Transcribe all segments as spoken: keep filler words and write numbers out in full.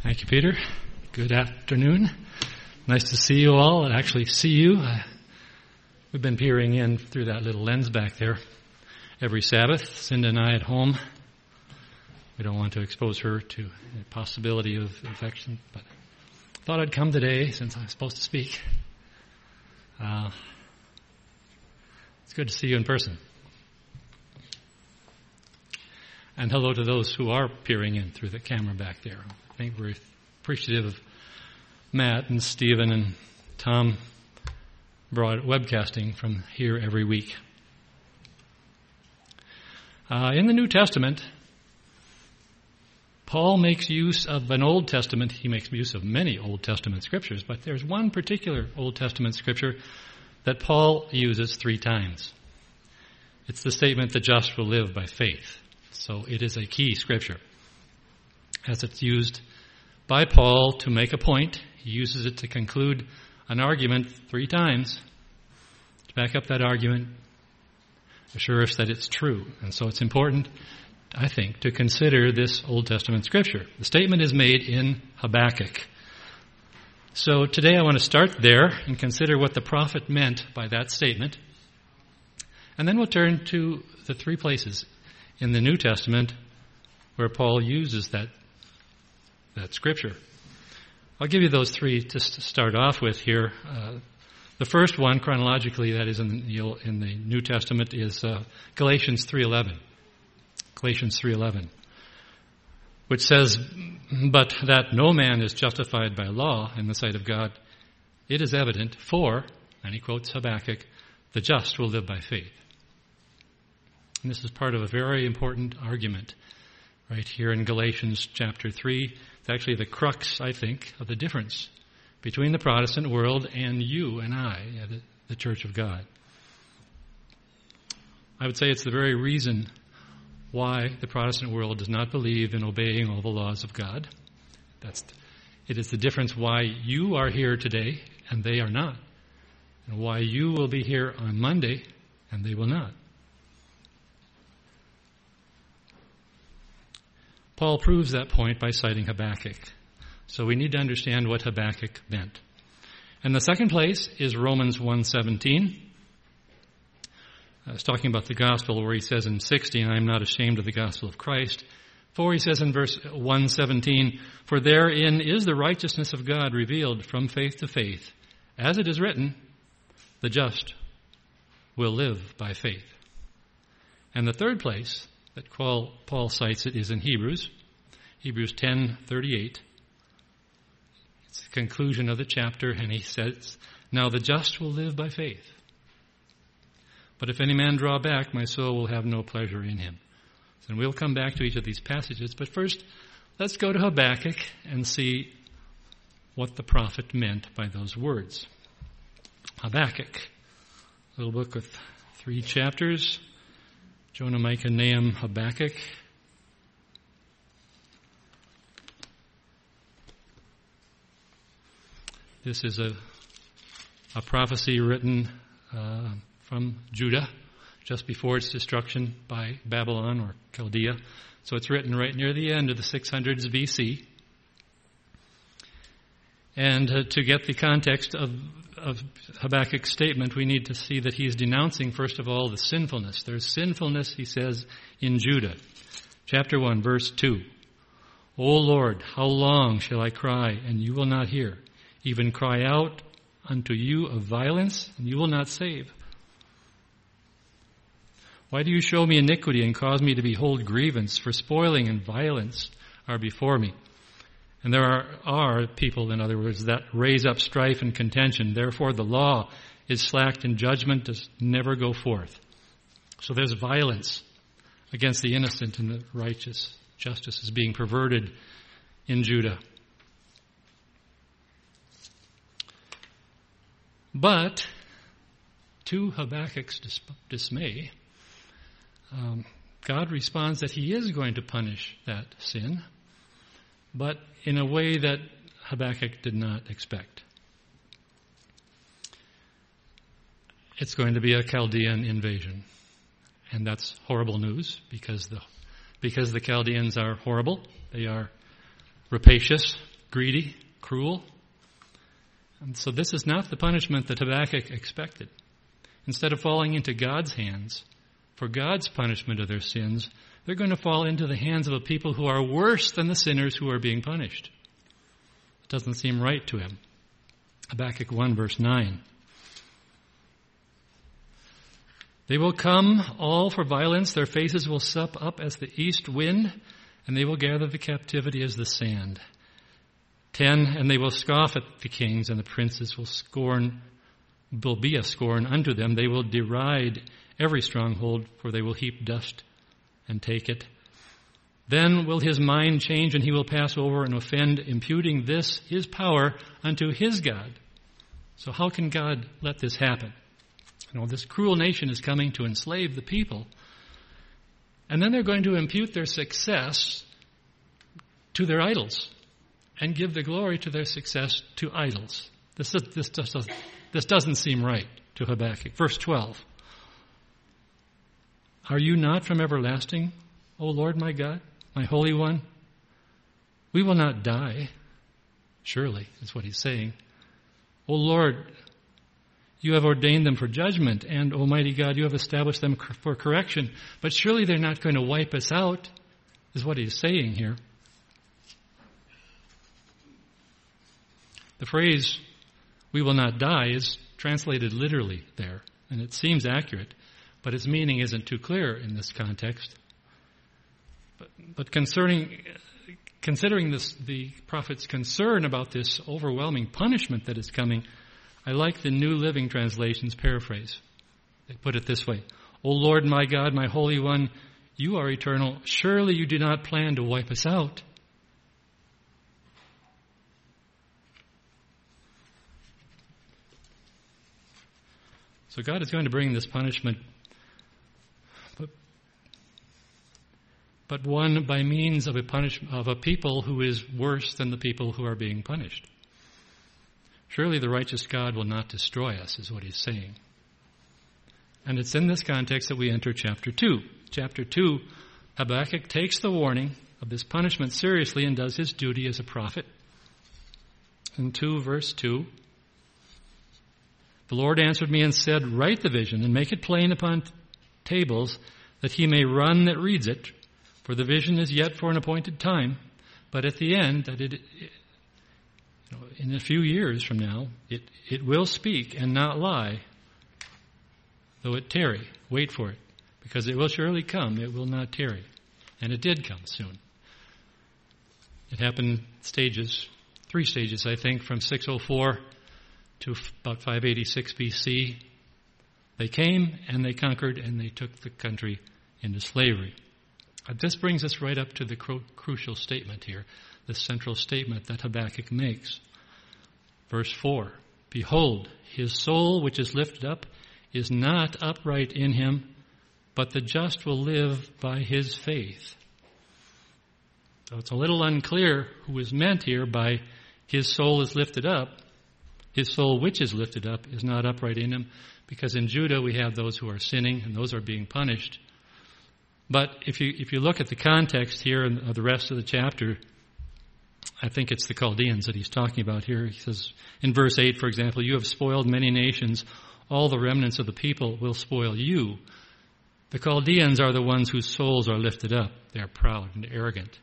Thank you, Peter. Good afternoon. Nice to see you all, and actually see you. Uh, we've been peering in through that little lens back there every Sabbath. Cinda and I at home. We don't want to expose her to the possibility of infection, but I thought I'd come today since I'm supposed to speak. Uh, it's good to see you in person. And hello to those who are peering in through the camera back there. I think we're appreciative of Matt and Stephen and Tom broad webcasting from here every week. Uh, in the New Testament, Paul makes use of an Old Testament. He makes use of many Old Testament scriptures, but there's one particular Old Testament scripture that Paul uses three times. It's the statement, "The just will live by faith." So it is a key scripture. As it's used by Paul to make a point, he uses it to conclude an argument three times, to back up that argument, assure us that it's true. And so it's important, I think, to consider this Old Testament scripture. The statement is made in Habakkuk. So today I want to start there and consider what the prophet meant by that statement. And then we'll turn to the three places in the New Testament where Paul uses that that scripture. I'll give you those three just to start off with here. Uh, the first one, chronologically, that is in the, in the New Testament, is uh, Galatians three eleven. Galatians three eleven, which says, "But that no man is justified by law in the sight of God, it is evident, for," and he quotes Habakkuk, "the just will live by faith." And this is part of a very important argument right here in Galatians chapter three. It's actually the crux, I think, of the difference between the Protestant world and you and I, the Church of God. I would say it's the very reason why the Protestant world does not believe in obeying all the laws of God. That's, it is the difference why you are here today and they are not, and why you will be here on Monday and they will not. Paul proves that point by citing Habakkuk. So we need to understand what Habakkuk meant. And the second place is Romans one seventeen. I was talking about the gospel where he says in sixteen, "I am not ashamed of the gospel of Christ." For he says in verse one seventeen, "For therein is the righteousness of God revealed from faith to faith. As it is written, the just will live by faith." And the third place that Paul cites it is in Hebrews, Hebrews ten thirty-eight. It's the conclusion of the chapter, and he says, "Now the just will live by faith. But if any man draw back, my soul will have no pleasure in him." And we'll come back to each of these passages, but first, let's go to Habakkuk and see what the prophet meant by those words. Habakkuk, a little book with three chapters. Jonah, Micah, Nahum, Habakkuk. This is a, a prophecy written uh, from Judah just before its destruction by Babylon or Chaldea. So it's written right near the end of the six hundreds B C. And uh, to get the context of, of Habakkuk's statement, we need to see that he is denouncing, first of all, the sinfulness. There's sinfulness, he says, in Judah. Chapter one, verse two. "O Lord, how long shall I cry, and you will not hear? Even cry out unto you of violence, and you will not save? Why do you show me iniquity and cause me to behold grievance? For spoiling and violence are before me. And there are, are people, in other words, that raise up strife and contention. Therefore the law is slacked and judgment does never go forth." So there's violence against the innocent and the righteous. Justice is being perverted in Judah. But to Habakkuk's dis- dismay, um, God responds that he is going to punish that sin, but in a way that Habakkuk did not expect. It's going to be a Chaldean invasion. And that's horrible news because the because the Chaldeans are horrible. They are rapacious. greedy, cruel. And so this is not the punishment that Habakkuk expected. Instead of falling into God's hands for God's punishment of their sins, they're going to fall into the hands of a people who are worse than the sinners who are being punished. It doesn't seem right to him. Habakkuk one, verse nine. They will come all for violence. Their faces will sup up as the east wind, and they will gather the captivity as the sand. Ten, and they will scoff at the kings, and the princes will scorn, will be a scorn unto them. They will deride every stronghold, for they will heap dust and take it. Then will his mind change, and he will pass over and offend, imputing this, his power, unto his God. So how can God let this happen? You know, this cruel nation is coming to enslave the people, and then they're going to impute their success to their idols and give the glory to their success to idols. This, is, this, just doesn't, this doesn't seem right to Habakkuk. Verse twelve. Are you not from everlasting, O Lord my God, my Holy One? We will not die, surely, is what he's saying. O Lord, you have ordained them for judgment, and Almighty God, you have established them for correction. But surely they're not going to wipe us out, is what he's saying here. The phrase, we will not die, is translated literally there, and it seems accurate, but its meaning isn't too clear in this context. But, but concerning, considering this, the prophet's concern about this overwhelming punishment that is coming, I like the New Living Translation's paraphrase. They put it this way: O Lord my God, my Holy One, you are eternal. Surely you do not plan to wipe us out. So God is going to bring this punishment, but, but one by means of a punish, of a people who is worse than the people who are being punished. Surely the righteous God will not destroy us, is what he's saying. And it's in this context that we enter chapter two. Chapter two, Habakkuk takes the warning of this punishment seriously and does his duty as a prophet. In two, verse two, the Lord answered me and said, write the vision and make it plain upon t- tables, that he may run that reads it. For the vision is yet for an appointed time, but at the end, that it, it you know, in a few years from now, it, it will speak and not lie, though it tarry. Wait for it, because it will surely come. It will not tarry. And it did come soon. It happened stages, three stages, I think, from six oh four to about five eighty-six B C. They came and they conquered and they took the country into slavery. Uh, this brings us right up to the cru- crucial statement here, the central statement that Habakkuk makes. Verse four, behold, his soul which is lifted up is not upright in him, but the just will live by his faith. So it's a little unclear who is meant here by his soul is lifted up. His soul which is lifted up is not upright in him, because in Judah we have those who are sinning and those are being punished. But if you if you look at the context here and the rest of the chapter, I think it's the Chaldeans that he's talking about here. He says in verse eight, for example, you have spoiled many nations. All the remnants of the people will spoil you. The Chaldeans are the ones whose souls are lifted up. They are proud and arrogant.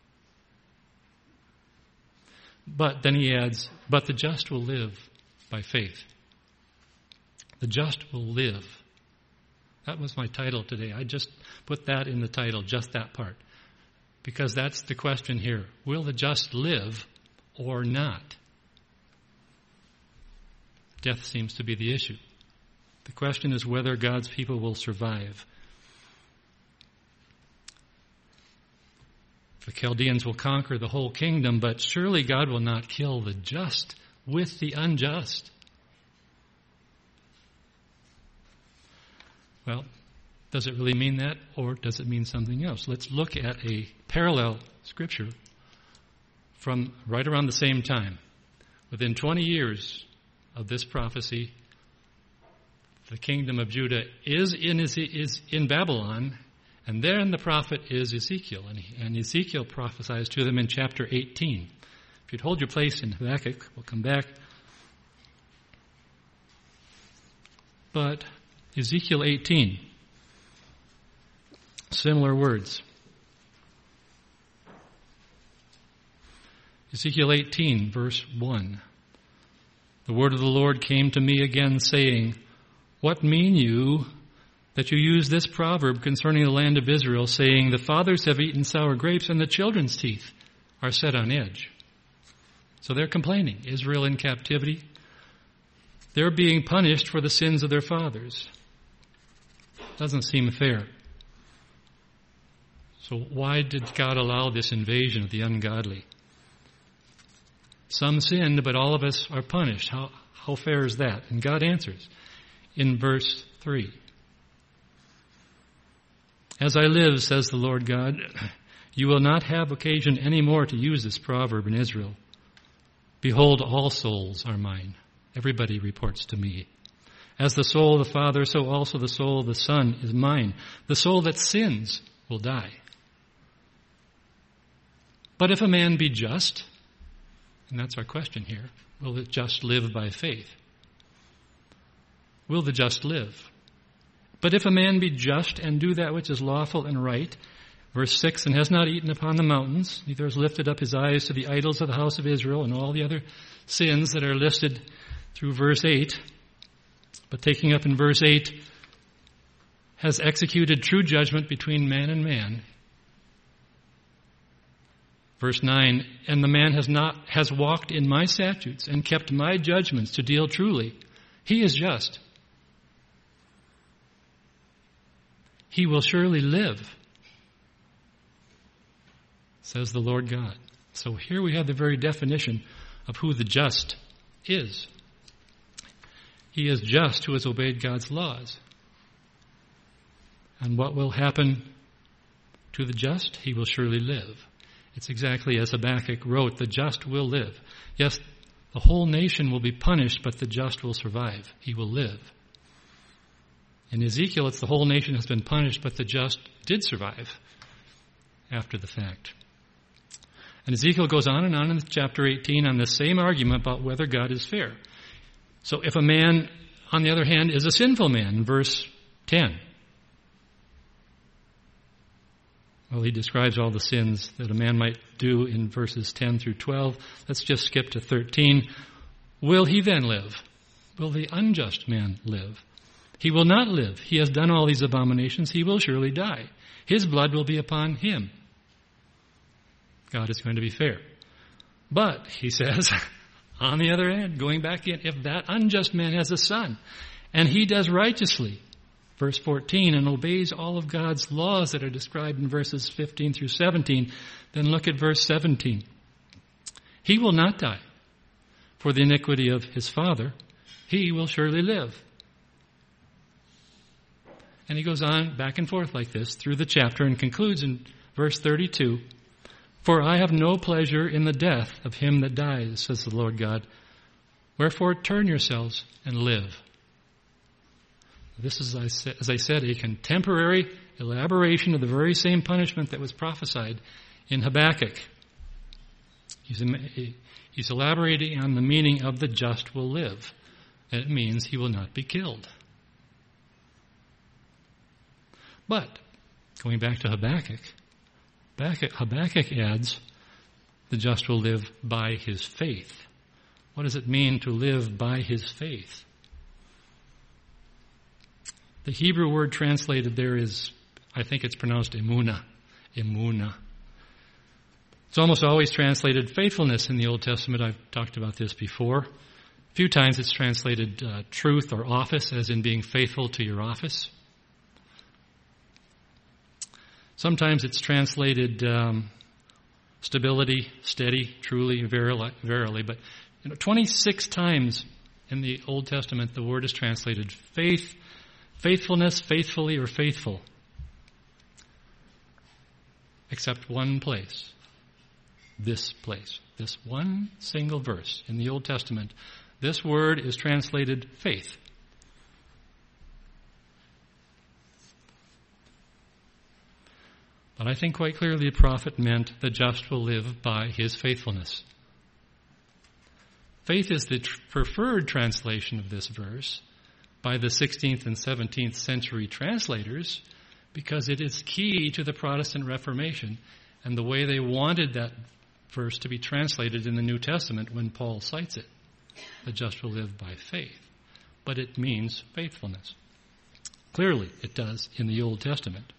But then he adds, but the just will live by faith. The just will live. That was my title today. I just put that in the title, just that part. Because that's the question here. Will the just live or not? Death seems to be the issue. The question is whether God's people will survive. The Chaldeans will conquer the whole kingdom, but surely God will not kill the just with the unjust. Well, does it really mean that, or does it mean something else? Let's look at a parallel scripture from right around the same time. Within twenty years of this prophecy, the kingdom of Judah is in, is in Babylon, and then the prophet is Ezekiel. And, he, and Ezekiel prophesies to them in chapter eighteen. If you'd hold your place in Habakkuk, we'll come back. But Ezekiel eighteen, similar words. Ezekiel eighteen, verse one. The word of the Lord came to me again, saying, What mean you that you use this proverb concerning the land of Israel, saying, The fathers have eaten sour grapes, and the children's teeth are set on edge? So they're complaining. Israel in captivity. They're being punished for the sins of their fathers. Doesn't seem fair. So why did God allow this invasion of the ungodly? Some sinned, but all of us are punished. How, how fair is that? And God answers in verse three. As I live, says the Lord God, you will not have occasion any more to use this proverb in Israel. Behold, all souls are mine. Everybody reports to me. As the soul of the Father, so also the soul of the Son is mine. The soul that sins will die. But if a man be just, and that's our question here, will the just live by faith? Will the just live? But if a man be just and do that which is lawful and right, verse six, and has not eaten upon the mountains, neither has lifted up his eyes to the idols of the house of Israel, and all the other sins that are listed through verse eight, but taking up in verse eight, has executed true judgment between man and man. Verse nine, and the man has not has walked in my statutes and kept my judgments to deal truly. He is just. He will surely live, says the Lord God. So here we have the very definition of who the just is. He is just who has obeyed God's laws. And what will happen to the just? He will surely live. It's exactly as Habakkuk wrote, the just will live. Yes, the whole nation will be punished, but the just will survive. He will live. In Ezekiel, it's the whole nation has been punished, but the just did survive after the fact. And Ezekiel goes on and on in chapter eighteen on the same argument about whether God is fair. So if a man, on the other hand, is a sinful man, in verse ten, well, he describes all the sins that a man might do in verses ten through twelve. Let's just skip to thirteen. Will he then live? Will the unjust man live? He will not live. He has done all these abominations. He will surely die. His blood will be upon him. God is going to be fair. But, he says, on the other hand, going back in, if that unjust man has a son, and he does righteously, verse fourteen, and obeys all of God's laws that are described in verses fifteen through seventeen, then look at verse seventeen. He will not die for the iniquity of his father. He will surely live. And he goes on back and forth like this through the chapter and concludes in verse thirty-two, For I have no pleasure in the death of him that dies, says the Lord God. Wherefore turn yourselves and live. This is, as I said, a contemporary elaboration of the very same punishment that was prophesied in Habakkuk. He's, he's elaborating on the meaning of the just will live. And it means he will not be killed. But, going back to Habakkuk, Habakkuk, Habakkuk adds, the just will live by his faith. What does it mean to live by his faith? The Hebrew word translated there is, I think it's pronounced emunah, emunah. It's almost always translated faithfulness in the Old Testament. I've talked about this before. A few times it's translated uh, truth or office, as in being faithful to your office. Sometimes it's translated um, stability, steady, truly, verily, verily. But you know, twenty-six times in the Old Testament the word is translated faith, faithfulness, faithfully, or faithful. Except one place. This place. This one single verse in the Old Testament. This word is translated faith. But I think quite clearly the prophet meant the just will live by his faithfulness. Faith is the tr- preferred translation of this verse by the sixteenth and seventeenth century translators because it is key to the Protestant Reformation and the way they wanted that verse to be translated in the New Testament when Paul cites it. The just will live by faith. But it means faithfulness. Clearly, it does in the Old Testament.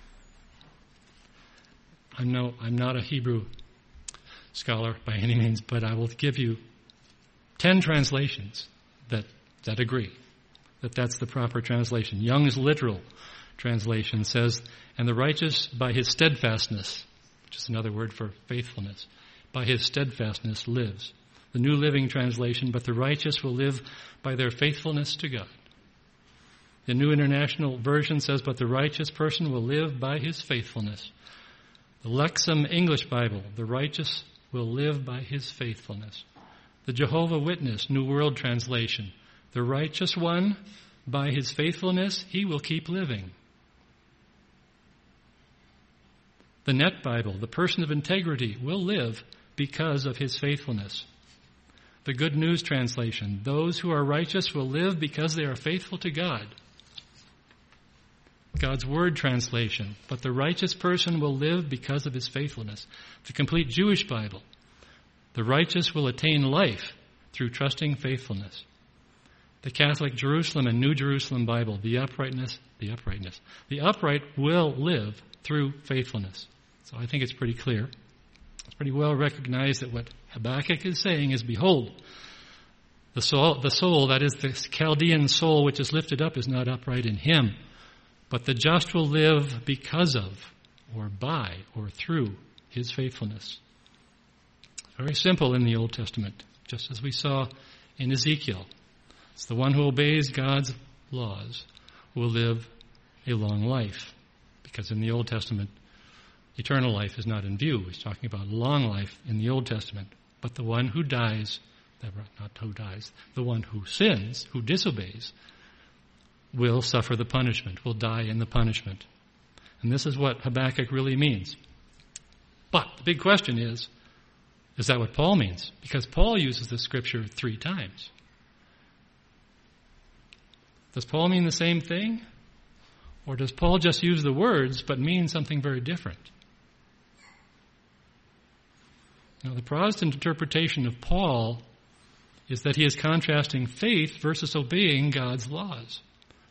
I'm no, I'm not a Hebrew scholar by any means, but I will give you ten translations that, that agree that that's the proper translation. Young's literal translation says, and the righteous by his steadfastness, which is another word for faithfulness, by his steadfastness lives. The New Living Translation, but the righteous will live by their faithfulness to God. The New International Version says, but the righteous person will live by his faithfulness. The Lexham English Bible, the righteous will live by his faithfulness. The Jehovah Witness New World Translation, the righteous one, by his faithfulness, he will keep living. The Net Bible, the person of integrity, will live because of his faithfulness. The Good News Translation, those who are righteous will live because they are faithful to God. God's Word Translation, but the righteous person will live because of his faithfulness. The Complete Jewish Bible, the righteous will attain life through trusting faithfulness. The Catholic Jerusalem and New Jerusalem Bible, the uprightness, the uprightness. The upright will live through faithfulness. So I think it's pretty clear. It's pretty well recognized that what Habakkuk is saying is, behold, the soul, the soul, that is the Chaldean soul which is lifted up, is not upright in him, but the just will live because of, or by, or through his faithfulness. Very simple in the Old Testament, just as we saw in Ezekiel. It's the one who obeys God's laws will live a long life, because in the Old Testament, eternal life is not in view. He's talking about long life in the Old Testament. But the one who dies, not who dies, the one who sins, who disobeys, will suffer the punishment, will die in the punishment. And this is what Habakkuk really means. But the big question is, is that what Paul means? Because Paul uses the scripture three times. Does Paul mean the same thing? Or does Paul just use the words but mean something very different? Now, the Protestant interpretation of Paul is that he is contrasting faith versus obeying God's laws.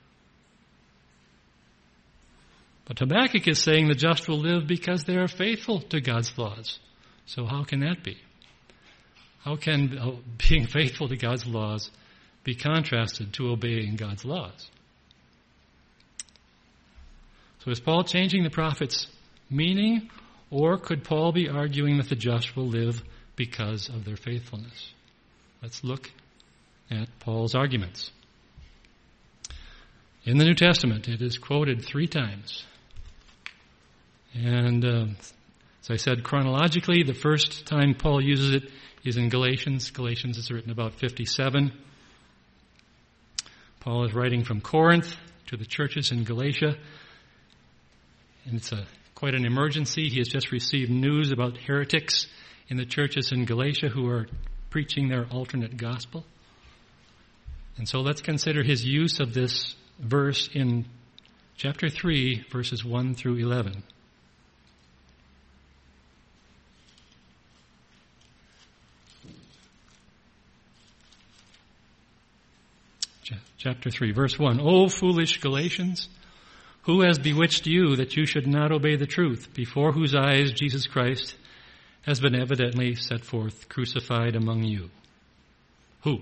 But Habakkuk is saying the just will live because they are faithful to God's laws. So how can that be? How can being faithful to God's laws be contrasted to obeying God's laws? So is Paul changing the prophet's meaning, or could Paul be arguing that the just will live because of their faithfulness? Let's look at Paul's arguments. In the New Testament, it is quoted three times. And uh, as I said, chronologically, the first time Paul uses it is in Galatians. Galatians is written about fifty-seven. Paul is writing from Corinth to the churches in Galatia. And it's a quite an emergency. He has just received news about heretics in the churches in Galatia who are preaching their alternate gospel. And so let's consider his use of this verse in chapter three, verses one through eleven. Chapter three, verse one. O foolish Galatians, who has bewitched you that you should not obey the truth, before whose eyes Jesus Christ has been evidently set forth, crucified among you? Who?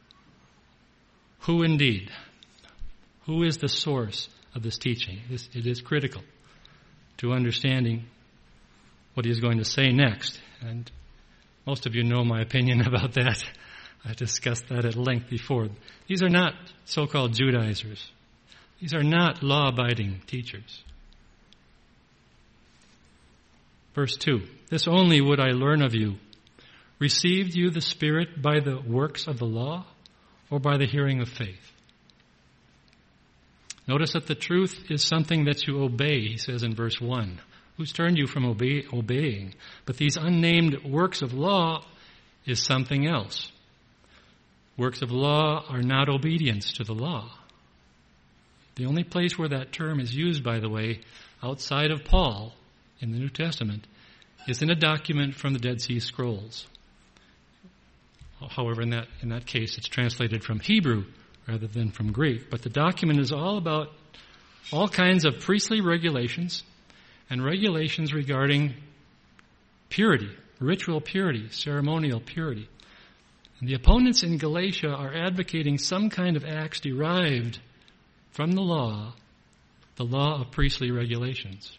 Who indeed? Who is the source of this teaching? It is, it is critical to understanding what he is going to say next. And most of you know my opinion about that. I discussed that at length before. These are not so-called Judaizers. These are not law-abiding teachers. Verse two, this only would I learn of you. Received you the Spirit by the works of the law, or by the hearing of faith? Notice that the truth is something that you obey, he says in verse one. Who's turned you from obey, obeying? But these unnamed works of law is something else. Works of law are not obedience to the law. The only place where that term is used, by the way, outside of Paul in the New Testament, is in a document from the Dead Sea Scrolls. However, in that in that case, it's translated from Hebrew rather than from Greek. But the document is all about all kinds of priestly regulations and regulations regarding purity, ritual purity, ceremonial purity. And the opponents in Galatia are advocating some kind of acts derived from the law, the law of priestly regulations.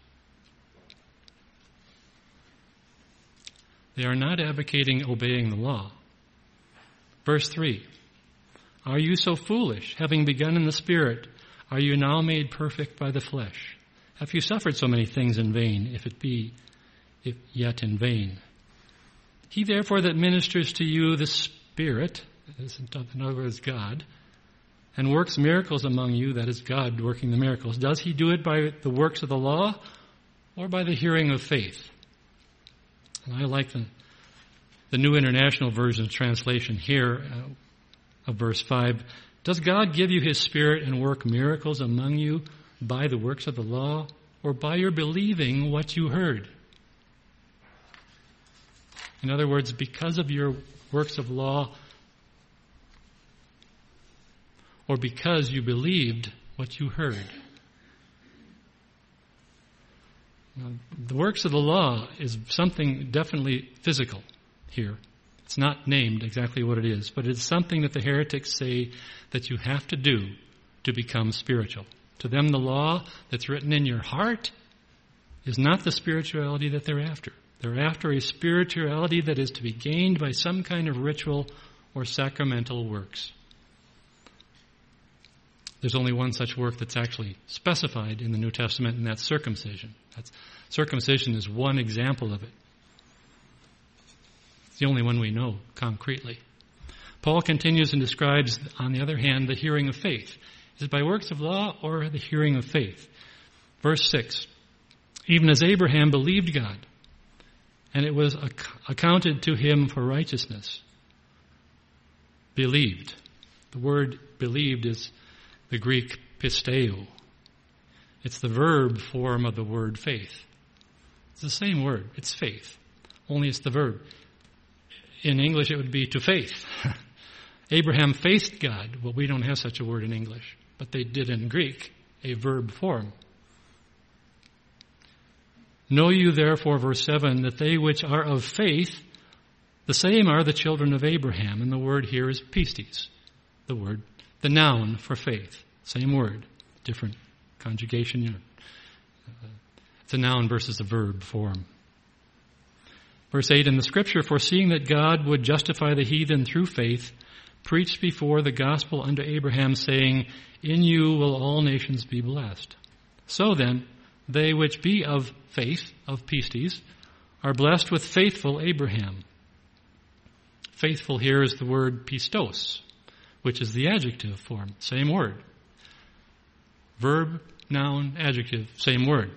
They are not advocating obeying the law. Verse three, are you so foolish, having begun in the Spirit, are you now made perfect by the flesh? Have you suffered so many things in vain, if it be if yet in vain? He therefore that ministers to you the Spirit, in other words God, and works miracles among you, that is God working the miracles, does he do it by the works of the law or by the hearing of faith? And I like the, the New International Version translation here uh, of verse five. Does God give you his Spirit and work miracles among you by the works of the law or by your believing what you heard? In other words, because of your works of law or because you believed what you heard. Now, the works of the law is something definitely physical here. It's not named exactly what it is, but it's something that the heretics say that you have to do to become spiritual. To them, the law that's written in your heart is not the spirituality that they're after. They're after a spirituality that is to be gained by some kind of ritual or sacramental works. There's only one such work that's actually specified in the New Testament, and that's circumcision. That's, circumcision is one example of it. It's the only one we know concretely. Paul continues and describes, on the other hand, the hearing of faith. Is it by works of law or the hearing of faith? Verse six, even as Abraham believed God, and it was ac- accounted to him for righteousness. Believed. The word believed is the Greek pisteo. It's the verb form of the word faith. It's the same word. It's faith. Only it's the verb. In English, it would be to faith. Abraham faced God. Well, we don't have such a word in English, but they did in Greek, a verb form. Know you therefore, verse seven, that they which are of faith, the same are the children of Abraham. And the word here is pistis, the word, the noun for faith. Same word, different conjugation. It's a noun versus a verb form. Verse eight, in the scripture, foreseeing that God would justify the heathen through faith, preached before the gospel unto Abraham, saying, in you will all nations be blessed. So then, they which be of faith, of pistis, are blessed with faithful Abraham. Faithful here is the word pistos, which is the adjective form. Same word. Verb, noun, adjective, same word.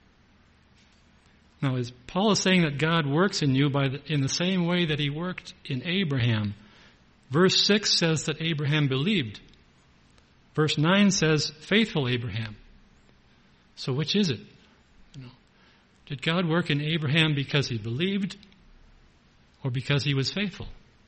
Now, as Paul is saying that God works in you by the, in the same way that he worked in Abraham. Verse six says that Abraham believed. Verse nine says faithful Abraham. So which is it? You know, did God work in Abraham because he believed or because he was faithful?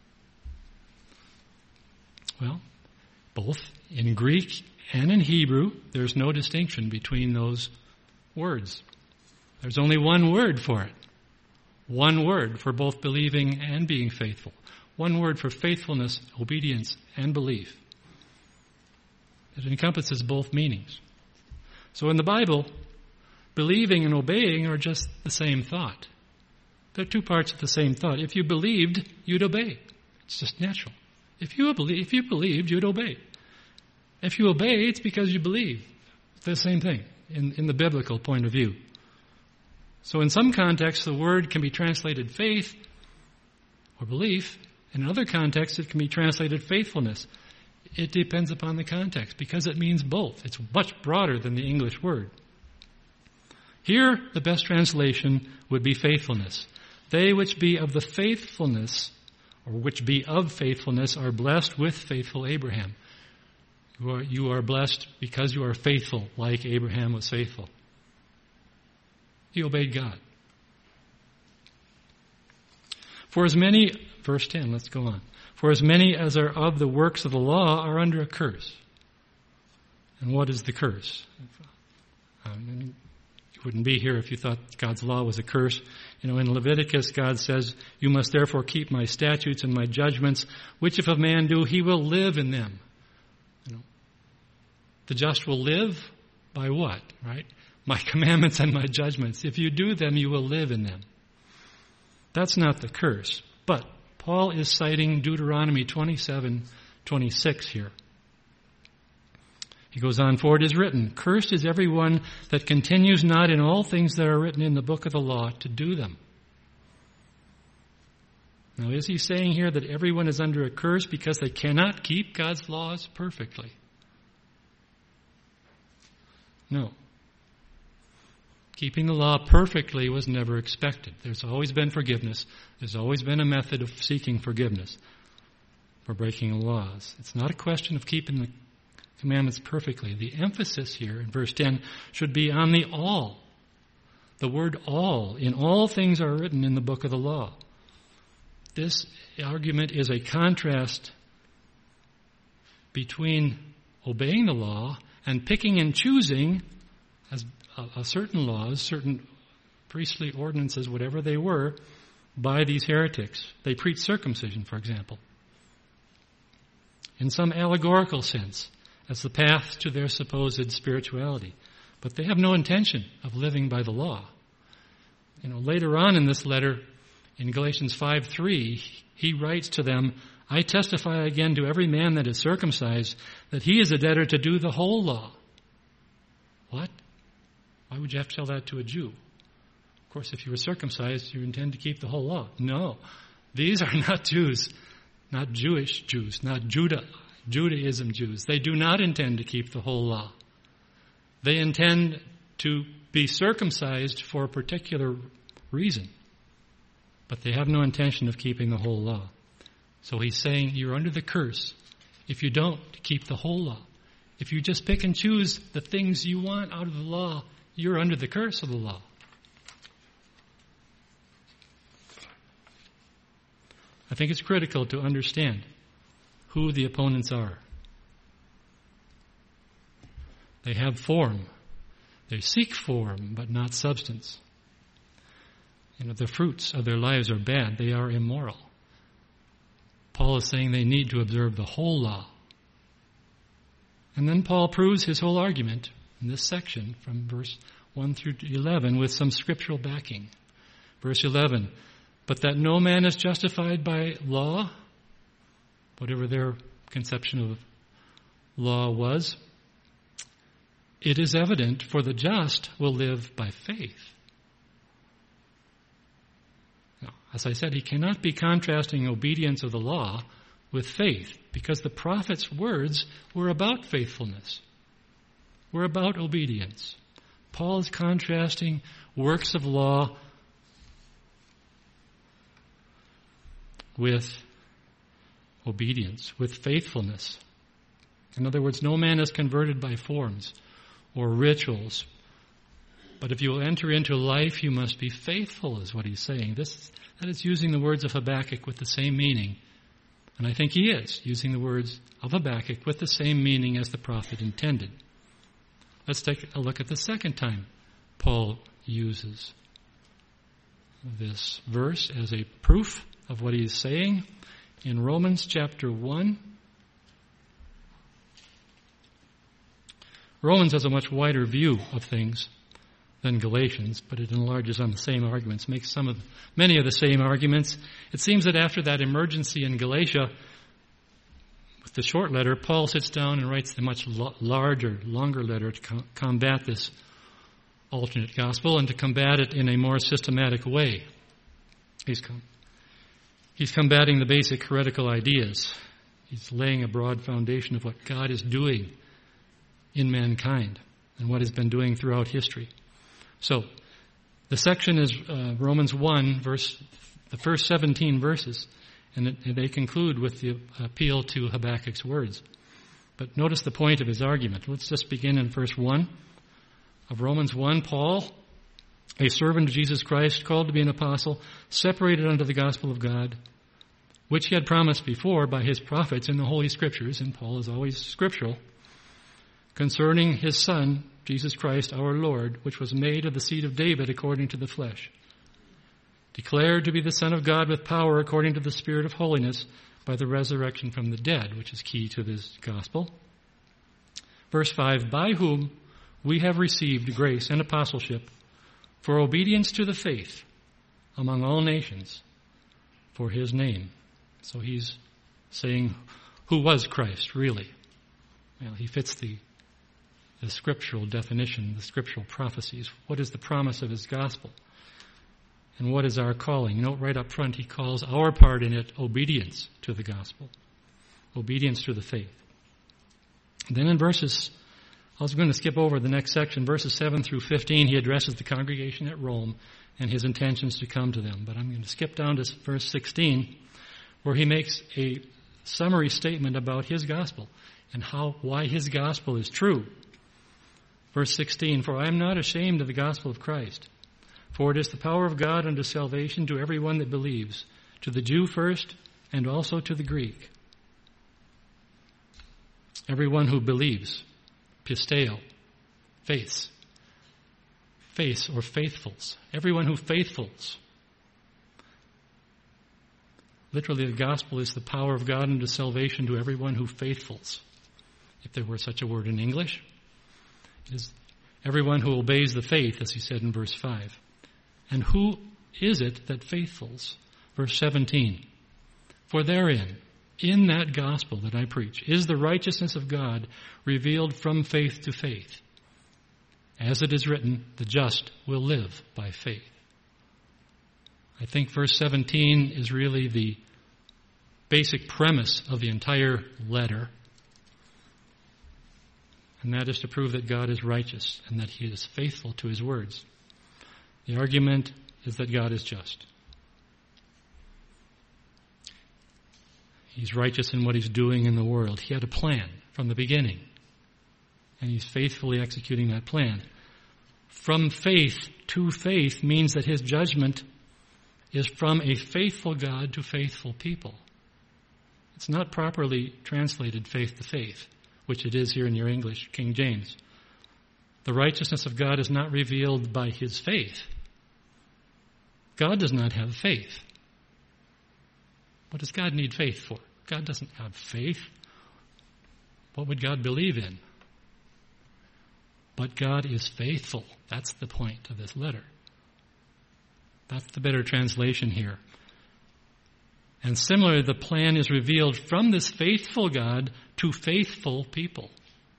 Well, both. In Greek and in Hebrew, there's no distinction between those words. There's only one word for it. One word for both believing and being faithful. One word for faithfulness, obedience, and belief. It encompasses both meanings. So in the Bible, believing and obeying are just the same thought. They're two parts of the same thought. If you believed, you'd obey. It's just natural. If you believe, if you believed, you'd obey. If you obey, it's because you believe. It's the same thing in, in the biblical point of view. So in some contexts, the word can be translated faith or belief. In other contexts, it can be translated faithfulness. It depends upon the context because it means both. It's much broader than the English word. Here, the best translation would be faithfulness. They which be of the faithfulness or which be of faithfulness, are blessed with faithful Abraham. You are, you are blessed because you are faithful, like Abraham was faithful. He obeyed God. For as many, verse ten, let's go on. For as many as are of the works of the law are under a curse. And what is the curse? Um, you wouldn't be here if you thought God's law was a curse. You know, in Leviticus, God says, "You must therefore keep my statutes and my judgments, which if a man do, he will live in them." You know, the just will live by what, right? My commandments and my judgments. If you do them, you will live in them. That's not the curse. But Paul is citing Deuteronomy twenty-seven twenty-six here. He goes on, "For it is written, cursed is everyone that continues not in all things that are written in the book of the law to do them." Now, is he saying here that everyone is under a curse because they cannot keep God's laws perfectly? No. Keeping the law perfectly was never expected. There's always been forgiveness. There's always been a method of seeking forgiveness for breaking the laws. It's not a question of keeping the commandments perfectly. The emphasis here in verse ten should be on the all. The word all. In all things are written in the book of the law. This argument is a contrast between obeying the law and picking and choosing as a, a certain laws, certain priestly ordinances, whatever they were, by these heretics. They preach circumcision, for example, in some allegorical sense, as the path to their supposed spirituality. But they have no intention of living by the law. You know, later on in this letter, in Galatians five three, he writes to them, "I testify again to every man that is circumcised, that he is a debtor to do the whole law." What? Why would you have to tell that to a Jew? Of course, if you were circumcised, you intend to keep the whole law. No. These are not Jews, not Jewish Jews, not Judah, Judaism Jews. They do not intend to keep the whole law. They intend to be circumcised for a particular reason, but they have no intention of keeping the whole law. So he's saying you're under the curse if you don't keep the whole law. If you just pick and choose the things you want out of the law, you're under the curse of the law. I think it's critical to understand who the opponents are. They have form. They seek form, but not substance. You know, the fruits of their lives are bad. They are immoral. Paul is saying they need to observe the whole law. And then Paul proves his whole argument in this section from verse one through eleven with some scriptural backing. Verse eleven, "But that no man is justified by law," whatever their conception of law was, "it is evident, for the just will live by faith." Now, as I said, he cannot be contrasting obedience of the law with faith, because the prophet's words were about faithfulness, were about obedience. Paul is contrasting works of law with obedience, with faithfulness. In other words, no man is converted by forms or rituals, but if you will enter into life, you must be faithful, is what he's saying. This, that is using the words of Habakkuk with the same meaning. And I think he is using the words of Habakkuk with the same meaning as the prophet intended. Let's take a look at the second time Paul uses this verse as a proof of what he is saying in Romans chapter one. Romans has a much wider view of things than Galatians, but it enlarges on the same arguments, makes some of many of the same arguments. It seems that after that emergency in Galatia, with the short letter, Paul sits down and writes the much larger, longer letter to co- combat this alternate gospel and to combat it in a more systematic way. He's com- he's combating the basic heretical ideas. He's laying a broad foundation of what God is doing in mankind and what he's been doing throughout history. So, the section is uh, Romans one, verse, the first seventeen verses, And it, they conclude with the appeal to Habakkuk's words. But notice the point of his argument. Let's just begin in verse one of Romans one. Paul, a servant of Jesus Christ, called to be an apostle, separated unto the gospel of God, which he had promised before by his prophets in the Holy Scriptures, and Paul is always scriptural, concerning his Son, Jesus Christ our Lord, which was made of the seed of David according to the flesh, declared to be the Son of God with power according to the Spirit of holiness by the resurrection from the dead, which is key to this gospel. Verse five, by whom we have received grace and apostleship for obedience to the faith among all nations for his name. So he's saying, who was Christ, really? Well, he fits the, the scriptural definition, the scriptural prophecies. What is the promise of his gospel? And what is our calling? You know, right up front, he calls our part in it obedience to the gospel, obedience to the faith. And then in verses, I was going to skip over the next section, verses seven through fifteen, he addresses the congregation at Rome and his intentions to come to them. But I'm going to skip down to verse sixteen, where he makes a summary statement about his gospel and how why his gospel is true. Verse sixteen, for I am not ashamed of the gospel of Christ, for it is the power of God unto salvation to everyone that believes, to the Jew first, and also to the Greek. Everyone who believes, pisteo, faiths, faiths or faithfuls. Everyone who faithfuls. Literally, the gospel is the power of God unto salvation to everyone who faithfuls, if there were such a word in English. It is everyone who obeys the faith, as he said in verse five. And who is it that faithfuls? Verse seventeen. For therein, in that gospel that I preach, is the righteousness of God revealed from faith to faith. As it is written, the just will live by faith. I think verse seventeen is really the basic premise of the entire letter. And that is to prove that God is righteous and that he is faithful to his words. The argument is that God is just. He's righteous in what he's doing in the world. He had a plan from the beginning, and he's faithfully executing that plan. From faith to faith means that his judgment is from a faithful God to faithful people. It's not properly translated faith to faith, which it is here in your English, King James. The righteousness of God is not revealed by his faith. God does not have faith. What does God need faith for? God doesn't have faith. What would God believe in? But God is faithful. That's the point of this letter. That's the better translation here. And similarly, the plan is revealed from this faithful God to faithful people.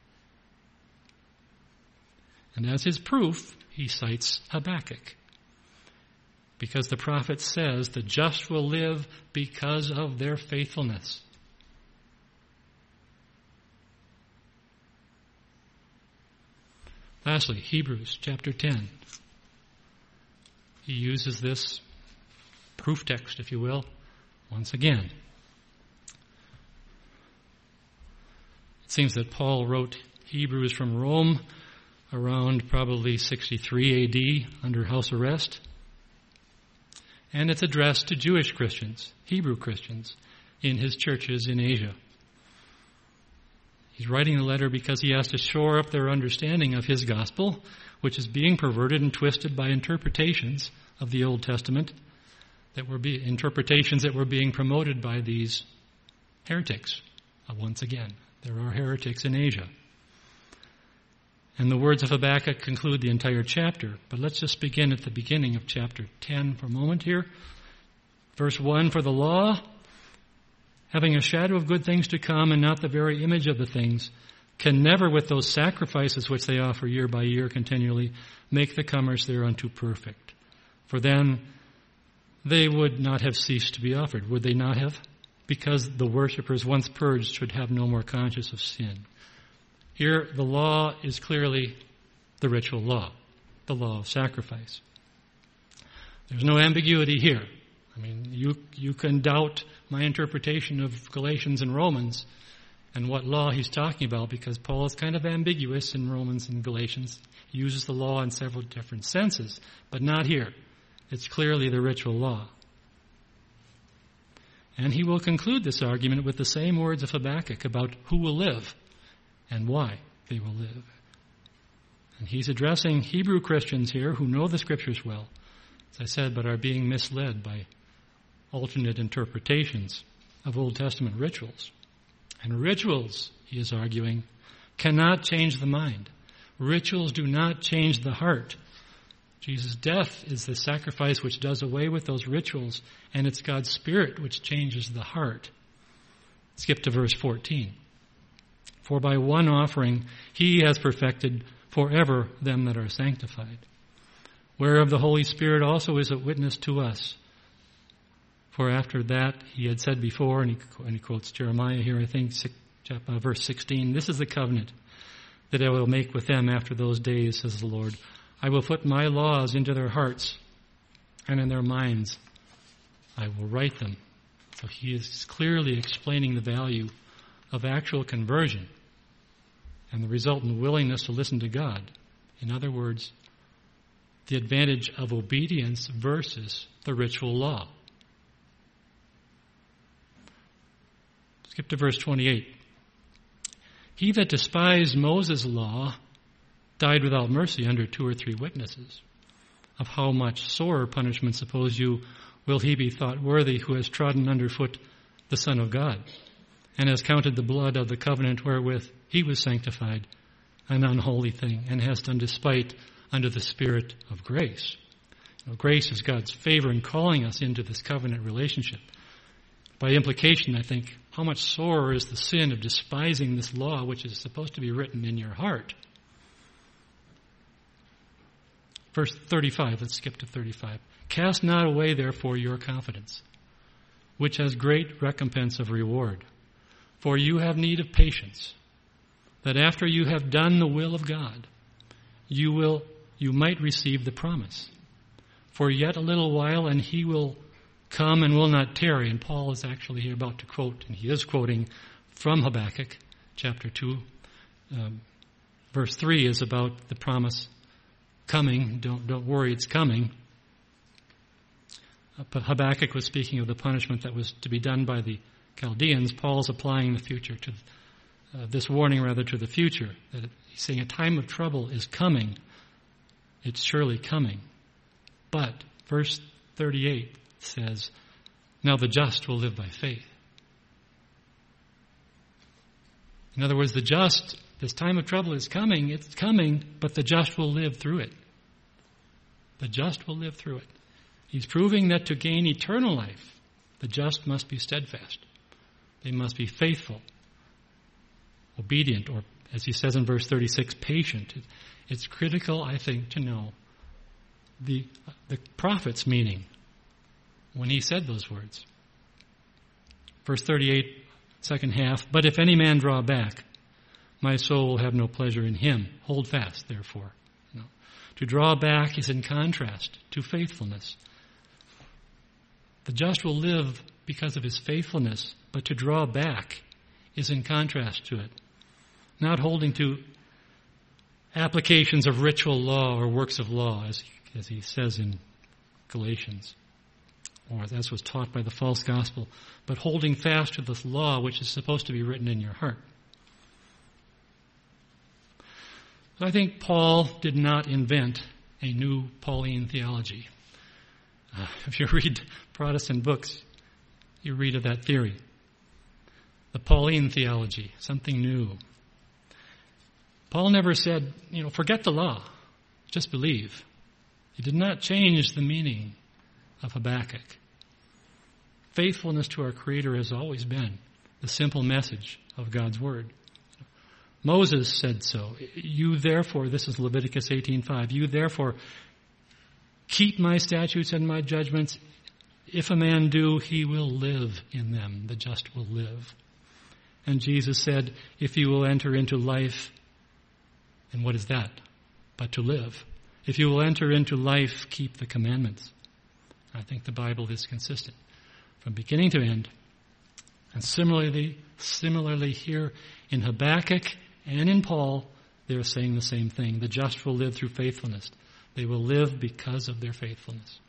And as his proof, he cites Habakkuk. Because the prophet says the just will live because of their faithfulness. Lastly, Hebrews chapter ten. He uses this proof text, if you will, once again. It seems that Paul wrote Hebrews from Rome around probably sixty-three A D under house arrest. And it's addressed to Jewish Christians, Hebrew Christians, in his churches in Asia. He's writing the letter because he has to shore up their understanding of his gospel, which is being perverted and twisted by interpretations of the Old Testament, that were be, interpretations that were being promoted by these heretics. Uh, once again, there are heretics in Asia. And the words of Habakkuk conclude the entire chapter. But let's just begin at the beginning of chapter ten for a moment here. Verse one, for the law, having a shadow of good things to come and not the very image of the things, can never with those sacrifices which they offer year by year continually make the comers thereunto perfect. For then they would not have ceased to be offered, would they not have? Because the worshippers once purged should have no more conscience of sin. Here, the law is clearly the ritual law, the law of sacrifice. There's no ambiguity here. I mean, you you can doubt my interpretation of Galatians and Romans and what law he's talking about, because Paul is kind of ambiguous in Romans and Galatians. He uses the law in several different senses, but not here. It's clearly the ritual law. And he will conclude this argument with the same words of Habakkuk about who will live and why they will live. And he's addressing Hebrew Christians here who know the Scriptures well, as I said, but are being misled by alternate interpretations of Old Testament rituals. And rituals, he is arguing, cannot change the mind. Rituals do not change the heart. Jesus' death is the sacrifice which does away with those rituals, and it's God's Spirit which changes the heart. Skip to verse fourteen. For by one offering he has perfected forever them that are sanctified, whereof the Holy Spirit also is a witness to us. For after that he had said before, and he, and he quotes Jeremiah here, I think, six, uh, verse sixteen, this is the covenant that I will make with them after those days, says the Lord. I will put my laws into their hearts, and in their minds I will write them. So he is clearly explaining the value of actual conversion and the resultant willingness to listen to God. In other words, the advantage of obedience versus the ritual law. Skip to verse twenty-eight. He that despised Moses' law died without mercy under two or three witnesses. Of how much sorer punishment, suppose you, will he be thought worthy who has trodden underfoot the Son of God, and has counted the blood of the covenant wherewith he was sanctified an unholy thing, and has done despite unto the Spirit of grace. You know, grace is God's favor in calling us into this covenant relationship. By implication, I think, how much sorer is the sin of despising this law which is supposed to be written in your heart. Verse thirty-five, let's skip to thirty-five. Cast not away, therefore, your confidence, which has great recompense of reward. For you have need of patience, that after you have done the will of God, you will you might receive the promise. For yet a little while, and he will come and will not tarry. And Paul is actually here about to quote, and he is quoting from Habakkuk, chapter two. Um, verse three is about the promise coming. Don't, don't worry, it's coming. Uh, Habakkuk was speaking of the punishment that was to be done by the Chaldeans. Paul's applying the future to uh, this warning, rather, to the future. That it, he's saying a time of trouble is coming. It's surely coming. But verse thirty-eight says, now the just will live by faith. In other words, the just, this time of trouble is coming, it's coming, but the just will live through it. The just will live through it. He's proving that to gain eternal life, the just must be steadfast. They must be faithful, obedient, or as he says in verse thirty-six, patient. It's critical, I think, to know the, the prophet's meaning when he said those words. Verse thirty-eight, second half, but if any man draw back, my soul will have no pleasure in him. Hold fast, therefore. No. To draw back is in contrast to faithfulness. The just will live because of his faithfulness, but to draw back is in contrast to it. Not holding to applications of ritual law or works of law, as he, as he says in Galatians, or as was taught by the false gospel, but holding fast to this law which is supposed to be written in your heart. I think Paul did not invent a new Pauline theology. Uh, if you read Protestant books, you read of that theory. The Pauline theology, something new. Paul never said, you know, forget the law, just believe. He did not change the meaning of Habakkuk. Faithfulness to our Creator has always been the simple message of God's Word. Moses said so. You therefore, this is Leviticus eighteen five, you therefore keep my statutes and my judgments. If a man do, he will live in them. The just will live. And Jesus said, if you will enter into life, and what is that? But to live. If you will enter into life, keep the commandments. I think the Bible is consistent from beginning to end. And similarly, similarly here in Habakkuk and in Paul, they're saying the same thing. The just will live through faithfulness. They will live because of their faithfulness.